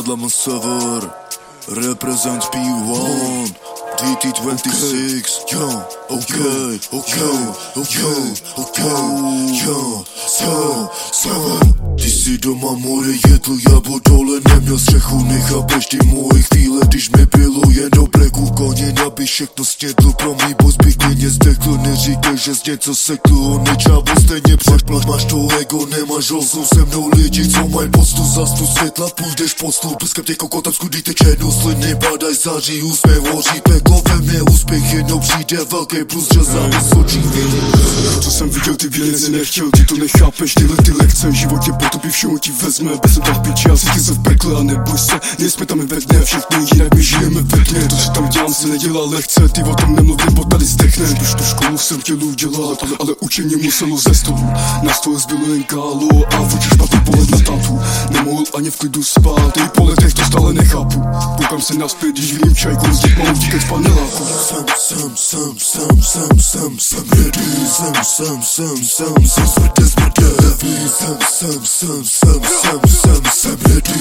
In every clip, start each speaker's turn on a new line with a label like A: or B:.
A: Adlam Sever, represent P1, DT26, yo, okay, yo, Sever. Ty si doma more jedl, já dole neměl střechu, nechápeš ty moje chvíle, když mi bylo jen do breku, koně nabij všechno snědl, pro mý boss bych klidně zdechl, neříkej, že z něco sekl, on nečávo stejně přešplat, máš to ego, nemáš rozum, se mnou lidi, co mají poctu, zasnu světla, půjdeš po stůl, bleskem tě kokotam, skudí teče sliny, badaj září, úsměv hoří, peklo ve mně, úspěch jednou přijde, velký plus, že závis očí vidí.
B: Co jsem viděl, ty věci nechtěl, ty to nechápeš, tyhle ty lekce, v životě po tobě všemu ti vezme, bez jsem tam piči, já si se v pekle a neboj se, nejsme tam i ve dne, všichni jinak my žijeme ve dne, to, co tam dělám, se nedělá lehce, ty o tom nemluvím, bo tady zdechne, už tu školu jsem chtěl udělat, ale učení muselo ze stolu, na stole zbylo jen kálo a v oči špatný pohled na tátu, nemohl ani v klidu spát, i po letech to stále nechápu, koukám se naspět, když vidím čajku, z dět mám utíkat z paneláku.
A: Jsem ready, jsem smrtě, jsem ready,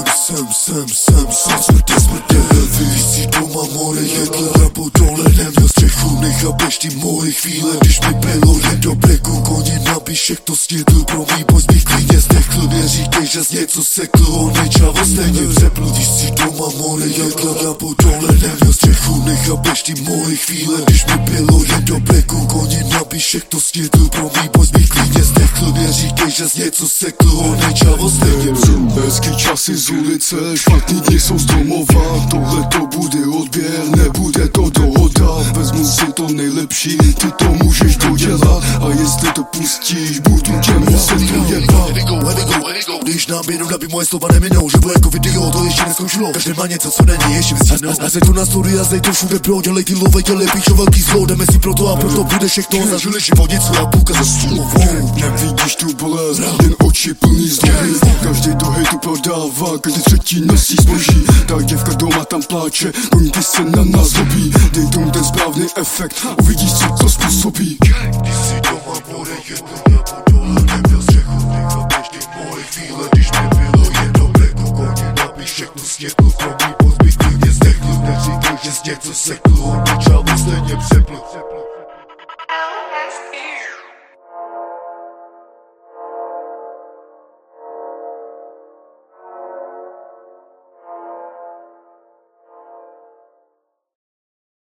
A: jsem smrtě, víš si doma more jedl, nebo dole neměl střechu, nechápeš ty moje chvíle, když mi bylo jen do breku, koně nabij všechno snědl, pro mý boss bych klidně zdechl, neříkej, že z něco sekl, on nečávo stejně přepl, víš si doma more jedl, nebo dole neměl střechu, nechápeš ty moje chvíle, když mi bylo jen do breku, koně nabij všechno snědl, pro mý boss bych klidně zdechl, neříkej, že z něco sekl, on nečávo stejně přepl.
B: Hezký časy z ulice, špatný dny jsou z domova, tohle to bude odběr, nebude to dohoda, vezmu si to nejlepší, ty to můžeš dodělat, a jestli to pustíš, budu tě muset dojebat.
A: Když nám jenom nabí moje slova neminou, že bude jako video, to ještě neskončilo, každý má něco, co není ještě vystřídnou. A zej to na story a zej to všude pro, dělej ty love, dělej píšo velký zlo, jdeme si proto a proto bude všechno, zažili život něco a půlka za sulovou.
B: Nevidíš tu bolest, jen oči plný zloby, každý do hejtu prodává, každý třetí nosí zboží, ta děvka doma tam pláče, koníky se na nás zlobí, dej tomu ten správný efekt, uvidíš, co to způsobí.
A: Ty si doma more jedl, nebo dole neměl střechu, nechápeš ty moje chvíle, když mi bylo jen do breku, koně nabij všechno snědl, pro mý boss bych klidně zdechl, neříkej, že z něco sekl, on nečávo stejně přepl.